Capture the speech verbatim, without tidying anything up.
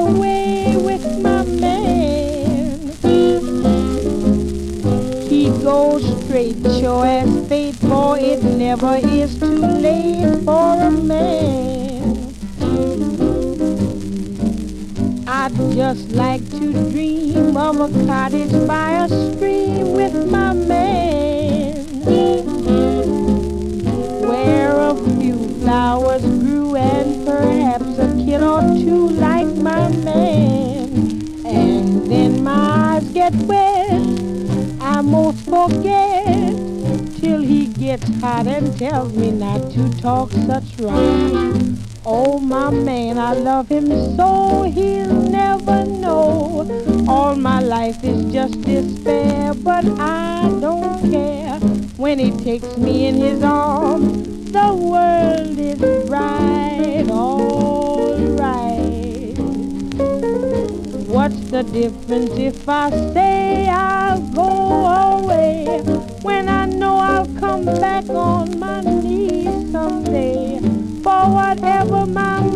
away with my man. He goes straight, sure as fate, for it never is too late for a man. I'd just like to dream of a cottage by a stream with my man, where a few flowers grew and perhaps a kid or two like my man. And then my eyes get wet, I most forget, till he gets hot and tells me not to talk such rot. Oh, my man, I love him so, he'll never know. All my life is just despair, but I don't care. When he takes me in his arms, the world is bright, all right. What's the difference if I say I'll go away, when I know I'll come back on my knees someday? For whatever my